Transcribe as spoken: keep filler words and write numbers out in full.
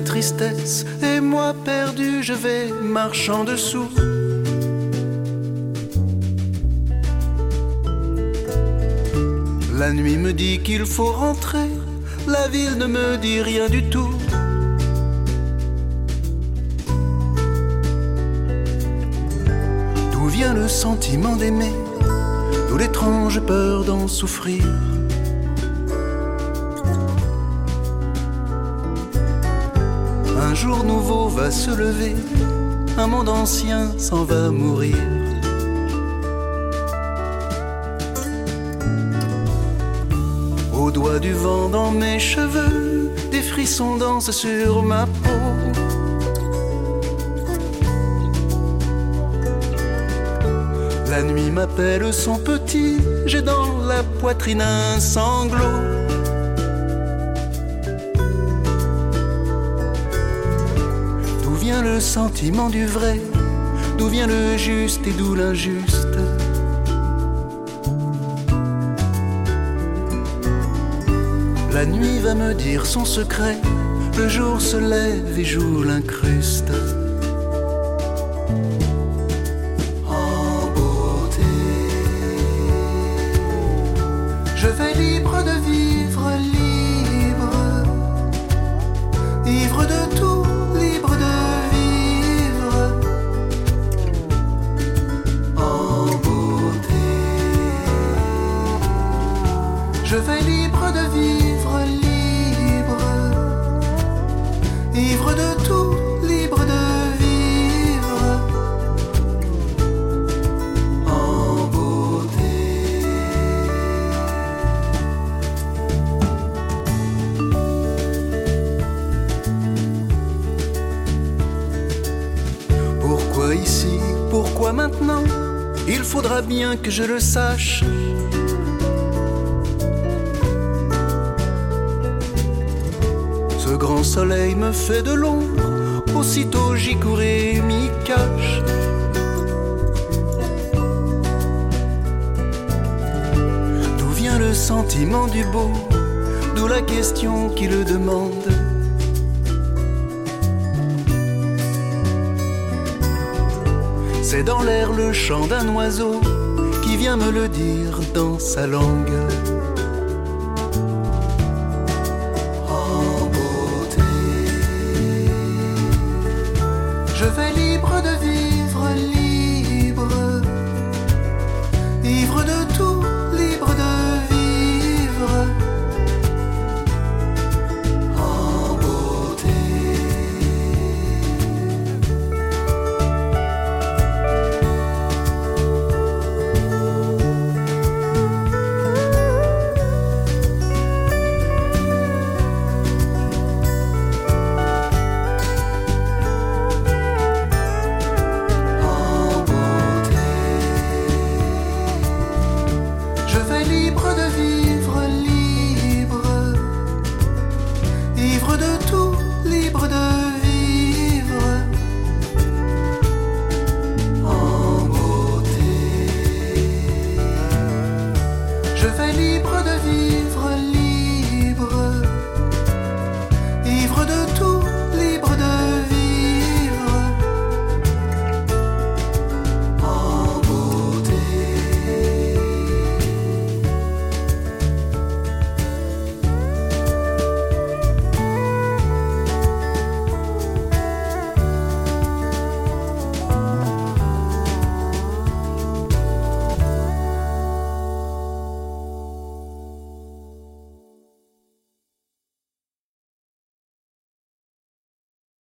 la tristesse, et moi perdu, je vais marchant dessous. La nuit me dit qu'il faut rentrer, la ville ne me dit rien du tout. D'où vient le sentiment d'aimer, d'où l'étrange peur d'en souffrir? Un jour nouveau va se lever, un monde ancien s'en va mourir. Au doigt du vent dans mes cheveux, des frissons dansent sur ma peau. La nuit m'appelle son petit, j'ai dans la poitrine un sanglot. D'où vient le sentiment du vrai? D'où vient le juste et d'où l'injuste? La nuit va me dire son secret, le jour se lève et joue l'incruste. En beauté, je vais libre de vivre, libre, ivre de tout, libre de vivre. En beauté, je vais libre de vivre, libre, ivre de tout, libre de vivre. En beauté. Pourquoi ici? Pourquoi maintenant? Il faudra bien que je le sache. Ce grand soleil me fait de l'ombre, aussitôt j'y cours et m'y cache. D'où vient le sentiment du beau? D'où la question qui le demande? C'est dans l'air le chant d'un oiseau qui vient me le dire dans sa langue.